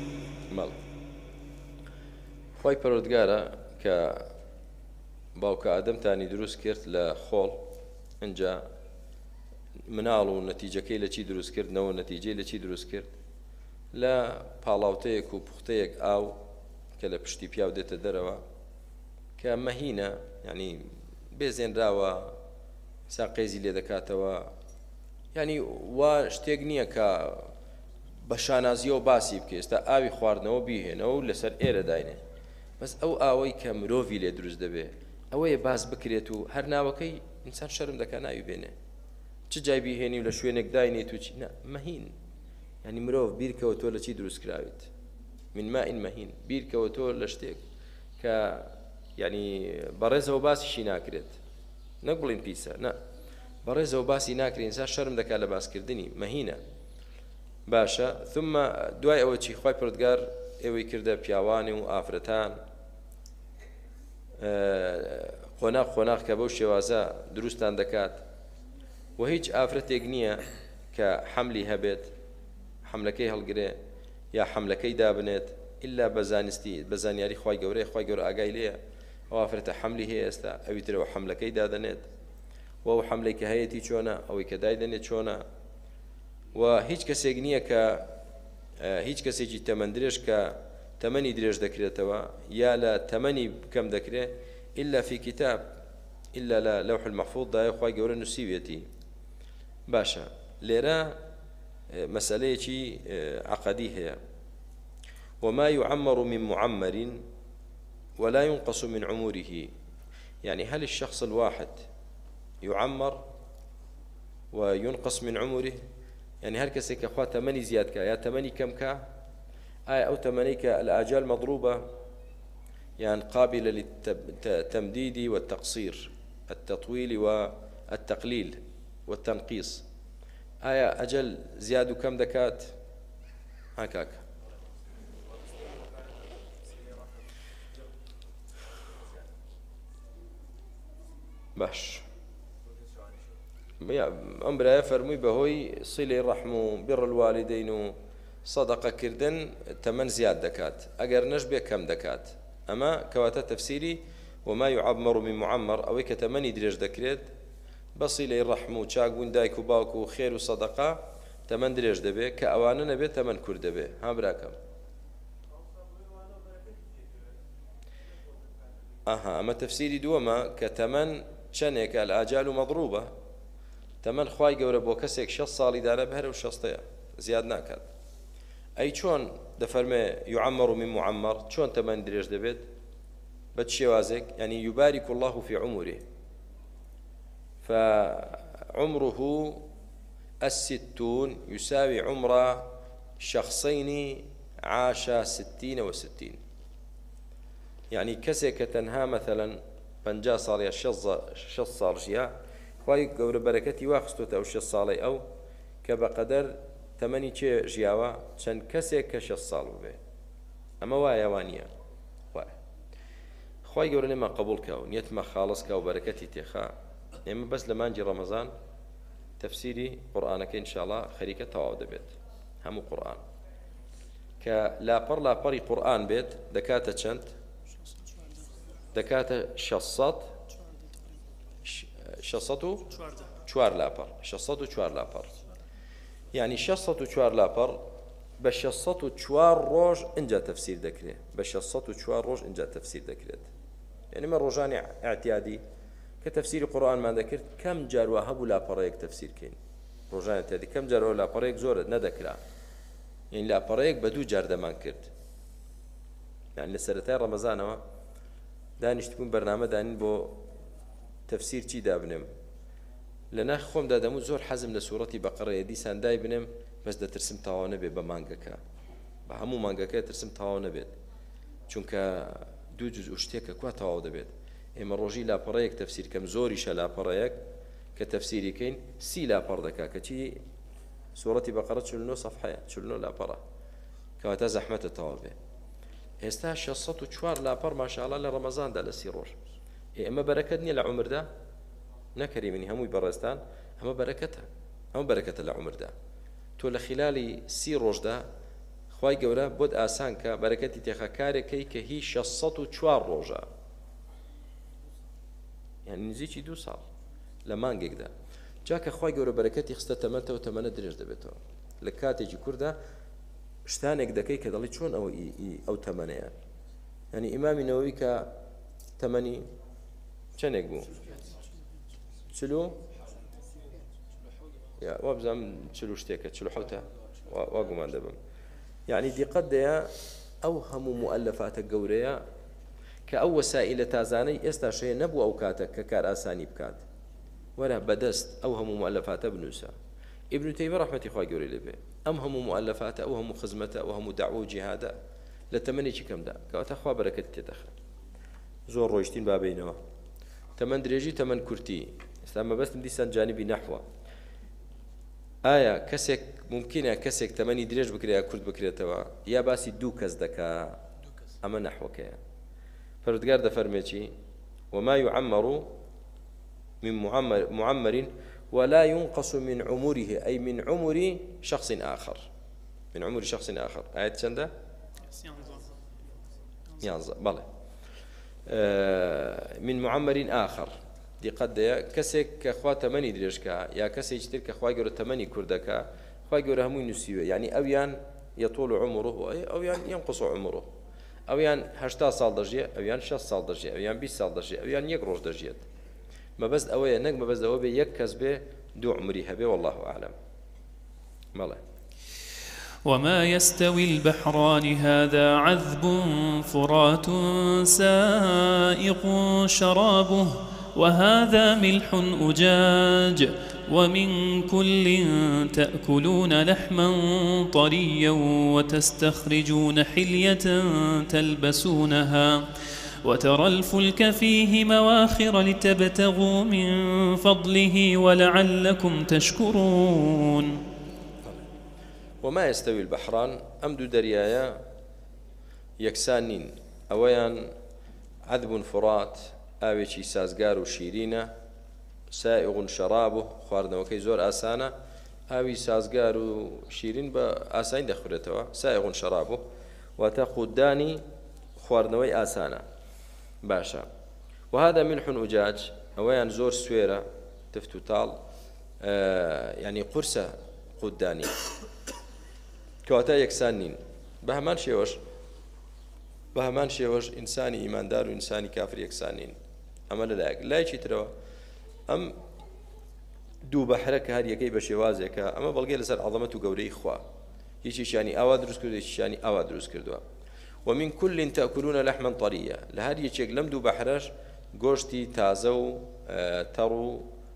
خوي پروردگارا کە باوکە ئادەمتانی دروست کرد لە خۆڵ ئەنجا مناڵ و نەتیجەکەی لە چی دروست کردنەوە نەتیجەی لە چی دروست کرد لە پاڵاوتەیەک و پوختەیەک ئاو کە لە پشتی پیاو دێتە دەرەوە کە مەهینە یعنی بێزێنراوە سا قێزی لێ دەکاتەوە یعنی وا شتێک نییە کە بە شانازیەوە باسی بکە ئێستا ئاوی خواردنەوە بیهێنەوە و لەسەر ئێرە داینێ بەس ئەو ئاوەی کە مرۆڤی لێ دروست دەبێ ئەوەیە باس بکرێت و هەر ناوەکەی ئینسان شەرم دەکا ناوی بێنێ چ جای بیهێنی و لە شوێنێک داینێت و چی مەهین یعنی مرۆڤ بیرکەوە تۆ لە چی دروست کراویت من ماء مەهین بیرکەوە تۆ لە شتێک کە یعنی بەڕێزەوە باسیشی ناکرێت نەک بڵین پیسە نە بەڕێزەوە باسی ناکرێت ئینسان شەرم دەکا لە باسکردنی مەهینە باشە. ثم دوای ئەوە چی خوای پروردگار ئێوەی کردە پیاوانی و ئافرەتان خۆناغ کە بەو شێوازە دروستان دەکات و هیچ ئافرەتێک نییە کە حەملی هەبێت حەملەکەی هەڵگرێ یا حەملەکەی دابنێت ئللا بە زانستی بە زانیاری خوای گەورەی خوای گەورە ئاگای لێیە ئەو ئافرەتە حەملی هەیە ئێستا ئەوی ترەوە حەملەکەی دادەنێت و ئەو حەملەی کە هەیەی چۆنە ئەوەی کە دایدەنێت چۆنە و هیچ کەسێک نییە کە هیچ کەسێکی تەمەن درێژ کە تەمەنی درێژ دەکرێتەوە یا لە تەمەنی بکەم دەکرێت إلا في كتاب إلا لا لوح المحفوظ دا يخوي جورا نسيبيتي باشا لرا مسألة عقدية هي وما يعمر من معمر ولا ينقص من عمره. يعني هل الشخص الواحد يعمر وينقص من عمره؟ يعني هل كسيك أخوة تمني زياد كا يا تمني كم كا أو تمنيك الآجال مضروبة يعني قابلة للتمديد والتقصير التطويل والتقليل والتنقيص أجل زياد كم دكات هكاك باش أمبرا فرمي بهوي صلة الرحم بر الوالدين صدقة كردن تمن زياد دكات أجر نجبه كم دكات أما كواتا تفسيري وما يعمر من معمر أو كتمني درج دكريت بصيلة الرحم وشاق وندايك وباوك وخير وصدقة تمن درج دبي كأوانا نبي تمن كرد دبي ها براكم أما تفسيري دوما كتمن شنك الآجال مضروبة تمن خواي جورا بوكسك شخص صالي دانا بهر وشخصية زياد ناكد أي شون دفرمي يعمر من معمر شون تمن دريج دبيت بتشيوازك يعني يبارك الله في عمره فعمره الستون يساوي عمر شخصين عاش 60 و60. يعني كسك تنها مثلا 50 صار يا شخص صار ژیا خوای گەورە بەرەکەتی وا خستۆتە ئەو 6 ساڵی ئەو کە بەقەدەر تەمەنی چێ ژیاوە چەند کەسێک کە 6 ساڵ ببێ. ئەمە وایە وانە وایە خوای گەورە لێمان قبول کە و نیەتمە خاڵس کە و بەرەکەتی تێخا. ئێمە بەس لە مانجی ڕەمەزان تەفسیری قورئانەکە ئینشاءڵڵا خەریکە تەواو دەبێت هەموو قورئان کە لاپەڕی قورئان بێت دەکاتە چەند؟ دەکاتە 604 لاپەڕ 604 لاپەڕ یعنی 604 لاپەڕ بە 604 ڕۆژ اینجا تەفسیر دەکرێت بە 604 ڕۆژ اینجا تەفسیر دەکرێت. یعنی مە ڕۆژانی ئاعتیادی کە تەفسیری قورئانمان دەکرد کەم جاروا هەبوو لاپەڕەیەک تەفسیرکەین ڕۆژانی ئاعتیادی کەم جارەوە لاپەڕەیەک زۆرە نەدەکرا. یعنی لاپەڕەیەک بە 2 جار دەمان کرد. یعنی لە سەرەتای ڕەمەزانەوە دانیشتبوون بەرنامە دانین بۆ تەفسیر چی دابنێم لەنا خۆمدا دەموت زۆر حەزم لە سوورەتی بەقەڕەیە دیسان دای بنێم بەس دەترسم تەواو نەبێت بە مانگەکە بە هەموو مانگەکە ترسم تەواو نەبێت چونکە 2 جوز و شتێکە کوا تەواو دەبێت. ئێمە ڕۆژی لاپەڕەیەک تەفسیر کەم زۆریشە لاپەڕەیەک کە تەفسیریکەین 30 لاپەڕ دەکا کەچی سوورەتی بەقەڕە 49 صەفحەیە 49 لاپەڕە کەواتە زەحمەتە تەواو بێ. ئێستا 604 لاپەڕ ماشاءڵڵا لە ڕەمەزاندا لە 30 ڕۆژ. ئێمە بەرەکەت نییە لە عومردا نەکەریمنی هەمووی بەڕێستان ئەمە بەرەکەتە ئەمە بەرەکەتە لە عومردا. تۆ لە خلالی 30 ڕۆژدا خوای گەورە بۆت ئاسان کە بەرەکەتی تێخە کارێکەی کە هی 604 ڕۆژە یعنی نزیکی 2 ساڵ لە مانگێکدا. جاکە خوای گەورە بەرەکەتی خستە تەمەنەوە تەمەنە درێژ دەبێتەوە. لە کاتێکی کووردا شتانێک دەکەی کە دەڵی چۆن ئەو تەمەنەیە. یعنی ئیمامی نەوەوی کە تەمەنی چەندێک بوو؟ چلو یا وابزام چلو شتێکە 47 وا گومان دەبم. یعنی دیقەت دەیە ئەو هەموو مؤلفاتە گەورەیە کە ئەو وەسائلە تازانەی ئێستا شەیە نەبوو ئەو کاتە کە کار ئاسانی بکات وەرە بەدەست ئەو هەموو مؤلفاتە بنووسە. ئیبن تەیمیە ڕەحمەتی خوای گەورەی لێبێ ئەم هەموو مؤلفاتە ئەو هەموو خزمەتە ئەو هەموو داعوە و جیهادە لە تەمەنێکی کەمدا کەواتە خوا بەرەکەت تێدەخات. زۆر ڕۆیشتین بابینەوە تەمەن درێژی تەمەن کورتی. ئێستا مەبەستم دیسان جانبی نەحوە. ئایا کەسێک ممکنە کەسێک تەمەنی درێژ بکرێت یا کورت بکرێتەوە یا باسی 2 کەس دەکا ئەمە نەحوەکەیە. پەروەردگار دەفەرمێکی وما يعمر من معمر ولا ينقص من عمره أي من عمر شخص آخر من عمر شخص آخر. آية چنده؟ بله من معمر آخر دي قد كسك كخوا تمني دريشكا يا كسي يشتري كخوا يقول تمني كردكا خوا يقول همو نسيوه يعني أويان يطول عمره أو ينقص عمره أويان 80 سال درجة أويان 6 سال درجة أويان 20 سال درجة أويان 1 روز درجة ما بس أويا نك ما بس أويا يكز به دو عمري هبه والله أعلم. ماله وما يستوي البحران هذا عذب فرات سائق شرابه وهذا ملح أجاج ومن كل تأكلون لحما طريا وتستخرجون حلية تلبسونها وترى الفلك فيه مواخر لتبتغوا من فضله ولعلكم تشكرون. وما يستوي البحران أمد دريايا يكسانين أويان عذب فرات ئاوێکی سازگار و شیرینە سائغ شرابه خواردنەوەکەی زۆر ئاسانە ئاوی سازگار و شیرین بە ئاسانی دەخورێتەوە سائغ شرابه واتە قودانی خواردنەوەی ئاسانە باشە. وهذا ملح أجاج ئەوەیان زۆر سوێرە تفت و تاڵ یعنی قورسە قودانی کەواتە یەکسان نین. بە هەمان شێوەش ئینسانی ئیماندار و ئینسانی کافر یەکسان نین. ئەمە لەلایەک لایەکی ترەوە ئەم دوو بەحرە کە هەر یەکەی بە شێوازێکە ئەمە بەڵگەی لەسەر عەظەمەت و گەورەی خوا هیچیشیانی ئاوا دروست کردو هیچیشیانی ئاوا دروست کردووە. ومن كل تأكلون لحما طريا لە هەر یەکێک لەم دوو بەحرەش گۆشتی تازە و تەڕ و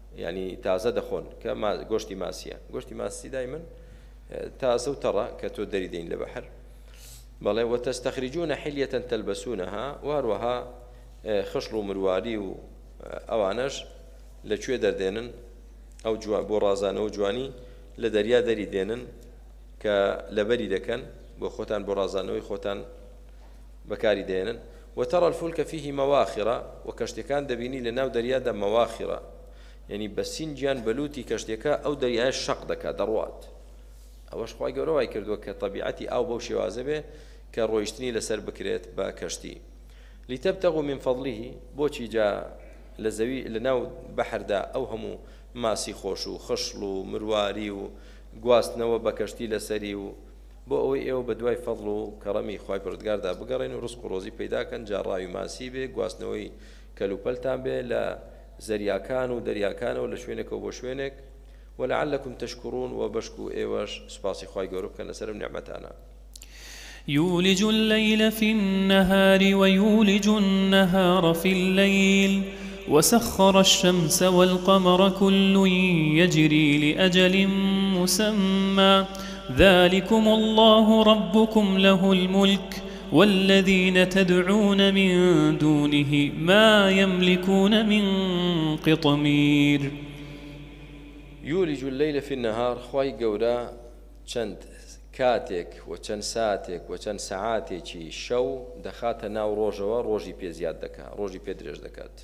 يعني تازە دەخۆن کە گۆشتی ماسیە گۆشتی ماسی دایمن تازە و تەڕە کە تۆ دەری دەین لە بەحر بەڵێ وتەستەخرجون حلیة تلبسونها واروەها خشڵ و مرواری و ئەوانەش لەکوێ دەردێنن ئەو بۆ ڕازانەوە جوانی لە دەریا دەری دێنن کە لەبەری دەکەن بۆ خۆتان بۆ ڕازانەوەی خۆتان بەکاری دێنن وترى الفلك فيه مواخر وكشتكان دبيني لناو دريادا مواخر يعني بسنجان بلوتي كشتكا أو دريا الشق دكا دروات أوش خواي قولوا يكردوا كطبيعتي أو بوشي وازبه كرويشتني لسر بكريت باكشتي لتبتغوا من فضله بوشي جا لزوي لناو بحر دا أو همو ماسي خوشو خشلو مرواري و گواستنەوە بە کەشتی لەسەری و بۆ ئەوەی ئێوە بە دوای فەضڵ و کەڕەمی خوای پروردگاردا بگەڕێن و ڕزق و ڕۆزی پەیداکەن جا ڕاوی ماسی بێ گواستنەوەی کەلوپەلتان بێ لە زەریاکان و دەریاکانەوە لە شوێنێکەوە بۆ شوێنێک ولعلكم تشكرون وبشكو إيواش سباسي خواي قورب كان لسرم نعمتانا يولج الليل في النهار ويولج النهار في الليل وسخر الشمس والقمر كل يجري لأجل مسمى ذلكم الله ربكم له الملك والذين تدعون من دونه ما يملكون من قطمير يولج الليل في النهار خواي قورا چند كاتك وچند ساتك وچند ساعاتك شو دخات ناو روجوا روجي بي زياد دكا روجي بي دريج دكات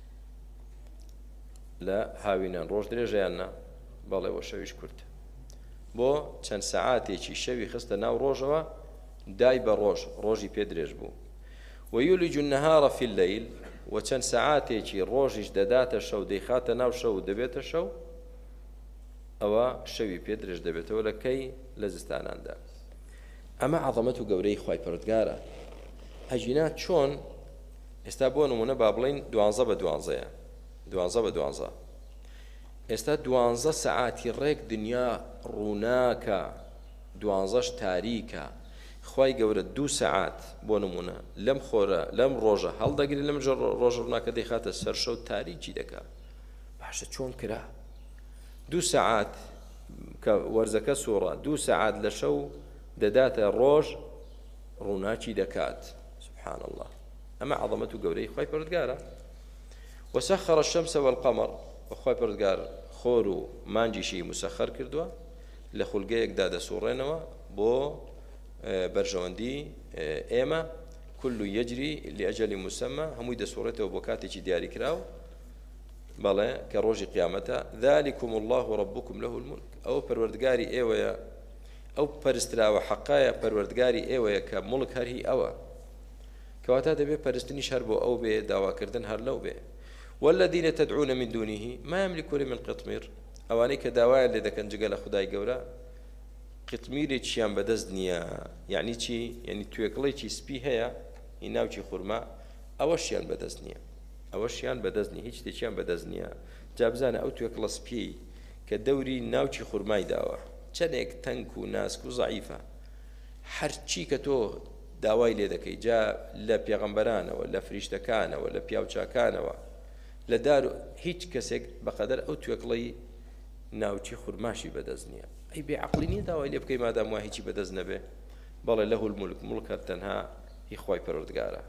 لا هاوینان ڕۆژ درێژیاننا بەڵێەوە شەویش کورت بۆ چەند سەعاتێکی شەوی خستە ناو ڕۆژەوە دای بە ڕۆژی پێ درێژ بوو ويولج النهار في الليل وچەند سەعاتێکی ڕۆژیش دەداتە شەو دەیخاتە ناو شەو و دەبێتە شەو ئەوە شەوی پێ درێژ دەبێتەوە لە کەی لە زستاناندا ئەمە عەظەمەت و گەورەی خوای پەروەردگارە ئەژینا چۆن ئێستا بۆ نمونە با بڵێن 12 بە 12 ئێستا 12 سەعاتی ڕێک دنیا ڕووناکە 12ش تاریکە خوای گەورە 2 سەعات بۆ نمونە لەم خۆرە لەم ڕۆژە هەڵدەگری لەم ڕۆژە ڕووناکە دەیخاتە سەر شەو تاریکی دەکا باشە چۆن کرا 2 سەعات کە وەرزەکە سووڕە 2 سەعات لە شەو دەداتە ڕۆژ ڕووناکی دەکات سبحان الله ئەمە عەظەمەت و گەورەی خوای پەروەردگارە وسخر الشمس والقمر وخوای پەروەردگار خۆر و مانجیشی مسەخەر کردووە لە خولگەیەکدا دەسوڕێنەوە بۆ بەرژەوەندی ئێمە كل يجري لأجل مسمى هەمووی دەسوڕێتەوە بۆ کاتێکی دیاریکراو بەڵێ کە ڕۆژی قیامەتە ذلكم الله ربكم له الملك ئەو پەروەردگاری ئێوەیە ئەو پەرستراوە حەقایە پەروەردگاری ئێوەیە کە مڵک هەر هی ئەوە کەواتە دەبێت پەرستنیش هەر بۆ ئەو بێ داواکردن هەر لەو بێ والذين تدعون من دونه ما يملكون من قطمير ئەوانەی کە داوایان لێ دەکەن جگە لە خودای گەورە قطمیرێکیان بەدەست نییە یعنی چی یعنی توێکڵێکی سپی هەیە هی ناوچی خورما ئەوەشیان بەدەست نییە ئەوەشیان بەدەست نییە هیچ شتێکیان بەدەست نییە جا بزانە ئەو توێکڵە سپی کە دەوری ناوچی خورمای داوە چەندێک تەنک و ناسک و زەعیفە هەرچی کە تۆ داوای لێ دەکەی جا لە پێغەمبەرانەوە لە فریشتەکانەوە لە پیاوچاکانەوە لە دار هیچ کەسێک بەقەدەر ئەو توێکڵەی ناوچی خورماشی بەدەست نییە ئەی بێعەقڵی نییە داوای لێ بکەی مادام وا هیچی بەدەست نەبێ بەڵێ لەه الملک مڵکە تەنها هی خوای پەروەردگارە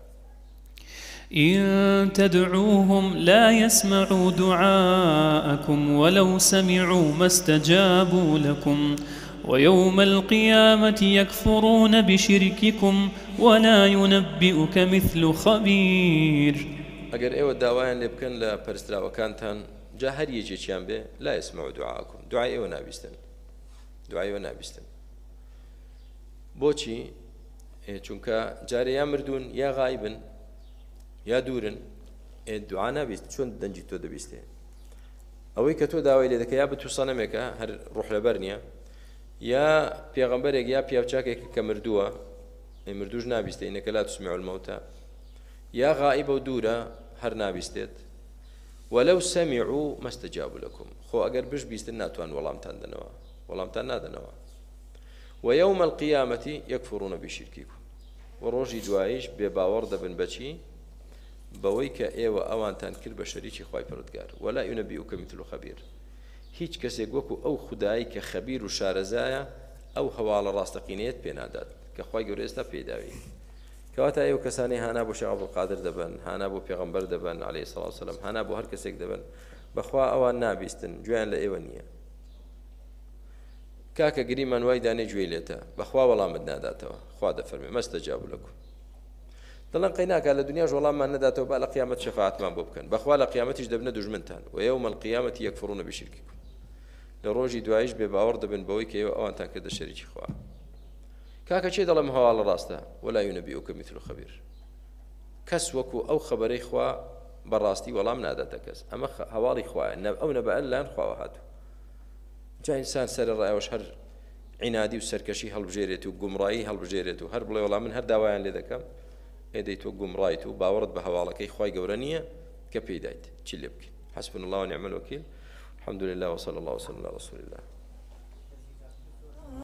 إن تدعوهم لا يسمعوا دعاءكم ولو سمعوا ما استجابوا لكم ويوم القيامة يكفرون بشرككم ولا ينبئك مثل خبير ئەگەر ئێوە داوایان لێ بکەن لە پەرستراوەکانتان جا هەر یەکێکیان بێ لا يسمعوا دعاءكم دوعای ئێوە نابیستن بۆچی چونکە جارێ یا مردوون یا غایبن یا دوورن دوعا نابیست چۆن دەنجی تۆ دەبیستێ ئەوەی کە تۆ داوای لێ دەکە یا بتو سەنەمێکە هەر ڕوح لەبەر نییە یا پێغەمبەرێک یا پیاوچاکێک کە مردووە مردووش نابیستێ ئینەکە لا تسمع الموتى یا غائبە و دوورە هەر نابیستێت ولو سمعوا ما استجابوا لكم خۆ ئەگەر بشبیستن ناتوان وەڵامتان نادەنەوە ويوم القيامة يكفرون بشرككم وڕۆژی دواییش بێباوەڕ دەبن بەچی بەوەی کە ئێوە ئەوانتان کرد بە شەریکی خوای پەروەردگار ولا ينبئك مثل خبير هیچ کەسێک وەکو ئەو خودایی کە خەبیر و شارەزایە ئەو هەواڵە ڕاستەقینەیەت پێنادات کە خوای گەورە ئێستا پێداوی کەواتە ئێوە کەسانی هانا بۆ شێخ عەبدولقادر دەبن هانا بۆ پێغەمبەر دەبن عەلەیهی سەڵاتو وسەلام هانا بۆ هەر کەسێک دەبن بەخوا ئەوان نابیستن گوێیان لە ئێوە نییە کاکە گریمان وای دانێ گوێی لێتە بەخوا وەڵامت ناداتەوە خوا دەفەرمێ مەستەجاب لەکم دەڵێن قەیناکە لە دنیاش وەڵاممان نەداتەوە با لە قیامەت شەفاعەتمان بۆ بکەن بەخوا لە قیامەتیش دەبنە دوژمنتان ويوم القيامة يكفرون بشرككم لە ڕۆژی دوایش بێباوەڕ دەبن بەوەی کە ئێوە ئەوانتان کردە شەریکی خوا کاکە چێ دەڵێم هەواڵە ڕاستە ولا ينبئك مثل خبير کەس وەکو ئەو خەبەرەی خوا بەڕاستی وەڵام ناداتە کەس ئەمە هەواڵی خوایە ئەو نەبەئە لەلایەن خواوە هاتوو جا ئینسان سەرەڕایەوەش هەر عنادی و سەرکەشی هەڵبژێرێت و گومڕایی هەڵبژێرێت و هەر بڵێ وەڵام من هەر داوایان لێ دەکەم ئێدەی تۆ گومڕایت و باوەڕت بە هەواڵەکەی خوای گەورە نییە کە پێی دایت چی لێ بکەین حسبنا الله ونعم الوكيل الحمد لله وصلى الله وسلم على رسول الله